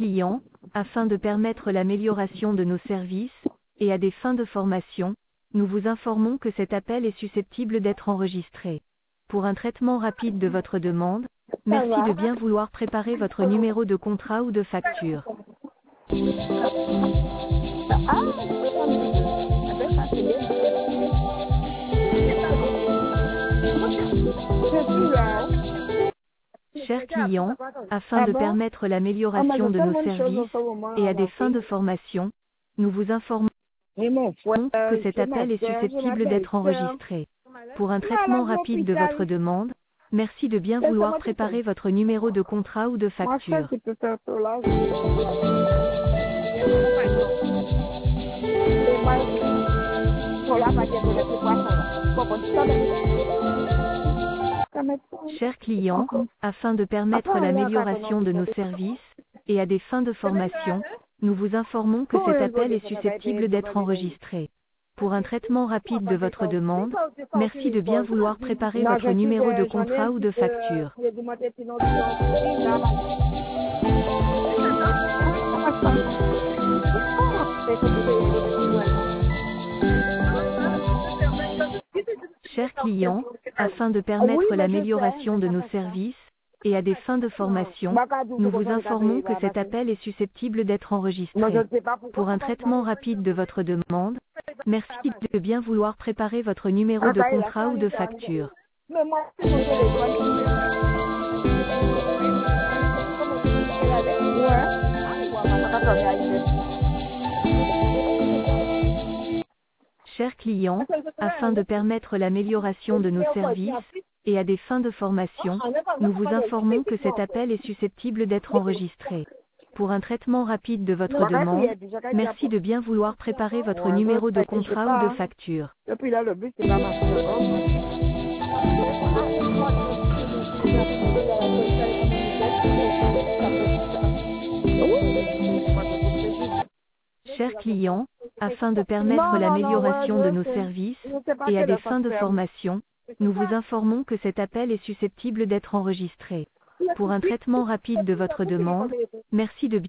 client, afin de permettre l'amélioration de nos services, et à des fins de formation, nous vous informons que cet appel est susceptible d'être enregistré. Pour un traitement rapide de votre demande, merci de bien vouloir préparer votre numéro de contrat ou de facture. Chers clients, afin de permettre l'amélioration de nos services, et à des fins de formation, nous vous informons que cet appel est susceptible d'être enregistré. Pour un traitement rapide de votre demande, merci de bien vouloir préparer votre numéro de contrat ou de facture. Chers clients, afin de permettre l'amélioration de nos services, et à des fins de formation, nous vous informons que cet appel est susceptible d'être enregistré. Pour un traitement rapide de votre demande, merci de bien vouloir préparer votre numéro de contrat ou de facture. Chers clients, afin de permettre l'amélioration de nos services, et à des fins de formation, nous vous informons que cet appel est susceptible d'être enregistré. Pour un traitement rapide de votre demande, merci de bien vouloir préparer votre numéro de contrat ou de facture. Chers clients, afin de permettre l'amélioration de nos services, et à des fins de formation, nous vous informons que cet appel est susceptible d'être enregistré. Pour un traitement rapide de votre demande, merci de bien vouloir préparer votre numéro de contrat ou de facture. Chers clients, afin de permettre l'amélioration de nos services, et à des fins de formation, nous vous informons que cet appel est susceptible d'être enregistré. Pour un traitement rapide de votre demande, merci de